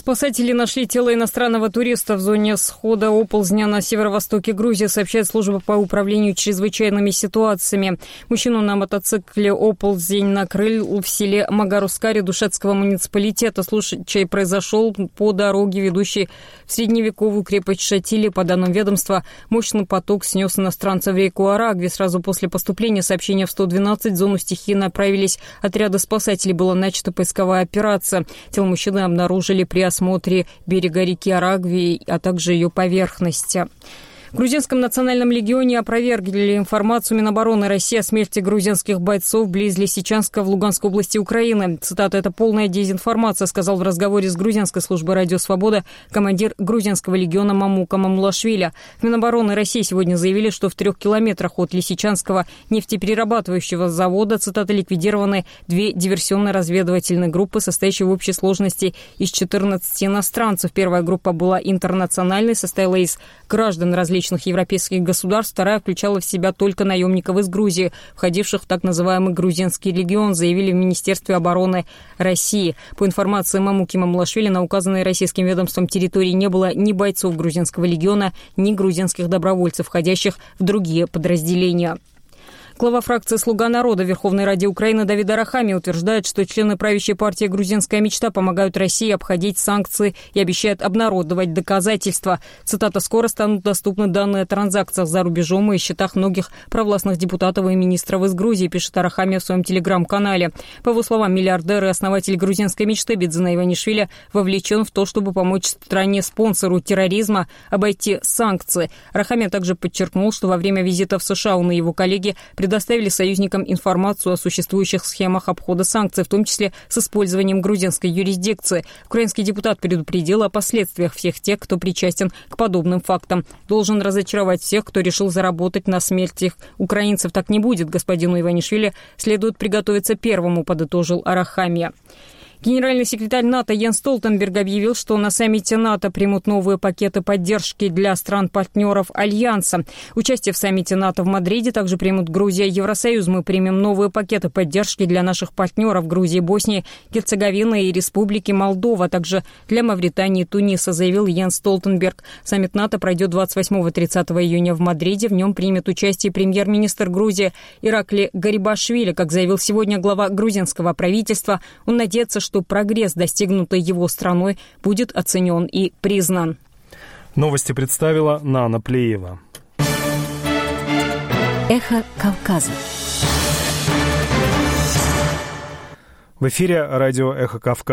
Спасатели нашли тело иностранного туриста в зоне схода оползня на северо-востоке Грузии, сообщает служба по управлению чрезвычайными ситуациями. Мужчину на мотоцикле оползень накрыл в селе Магарускари Душетского муниципалитета. Случай произошел по дороге, ведущей в средневековую крепость Шатили. По данным ведомства, мощный поток снес иностранца в реку Арагви. Сразу после поступления сообщения в 112 в зону стихии направились отряды спасателей. Была начата поисковая операция. Тело мужчины обнаружили при осмотре берега реки Арагви, а также ее поверхности. В Грузинском национальном легионе опровергли информацию Минобороны России о смерти грузинских бойцов близ Лисичанска в Луганской области Украины. Цитата: «Это полная дезинформация», сказал в разговоре с грузинской службой «Радио Свобода» командир грузинского легиона Мамука Мамулашвили. В Минобороны России сегодня заявили, что в 3 километрах от Лисичанского нефтеперерабатывающего завода, цитата, ликвидированы 2 диверсионно-разведывательные группы, состоящие в общей сложности из 14 иностранцев. Первая группа была интернациональной, состояла из граждан различных европейских государств. Вторая включала в себя только наемников из Грузии, входивших в так называемый грузинский легион, заявили в Министерстве обороны России. По информации Мамуки Мамулашвили, на указанной российским ведомством территории не было ни бойцов грузинского легиона, ни грузинских добровольцев, входящих в другие подразделения. Глава фракции «Слуга народа» в Верховной Раде Украины Давид Арахами утверждает, что члены правящей партии «Грузинская мечта» помогают России обходить санкции и обещает обнародовать доказательства. Цитата: «Скоро станут доступны данные о транзакциях за рубежом и счетах многих провластных депутатов и министров из Грузии», пишет Арахами в своем телеграм-канале. По его словам, миллиардер и основатель «Грузинской мечты» Бидзина Иванишвили вовлечен в то, чтобы помочь стране-спонсору терроризма обойти санкции. Арахами также подчеркнул, что во время визита в США он и его коллеги предоставили союзникам информацию о существующих схемах обхода санкций, в том числе с использованием грузинской юрисдикции. Украинский депутат предупредил о последствиях всех тех, кто причастен к подобным фактам. «Должен разочаровать всех, кто решил заработать на смерти украинцев. Так не будет. Господину Иванишвили следует приготовиться первому», подытожил Арахамия. Генеральный секретарь НАТО Йенс Столтенберг объявил, что на саммите НАТО примут новые пакеты поддержки для стран-партнеров Альянса. Участие в саммите НАТО в Мадриде также примут Грузия и Евросоюз. Мы примем новые пакеты поддержки для наших партнеров Грузии, Боснии, Герцеговины и Республики Молдова, а также для Мавритании и Туниса, заявил Йенс Столтенберг. Саммит НАТО пройдет 28-30 июня в Мадриде. В нем примет участие премьер-министр Грузии Иракли Гарибашвили. Как заявил сегодня глава грузинского правительства, он надеется, что прогресс, достигнутый его страной, будет оценен и признан. Новости представила Нана Плеева. Эхо Кавказа. В эфире радио «Эхо Кавказа».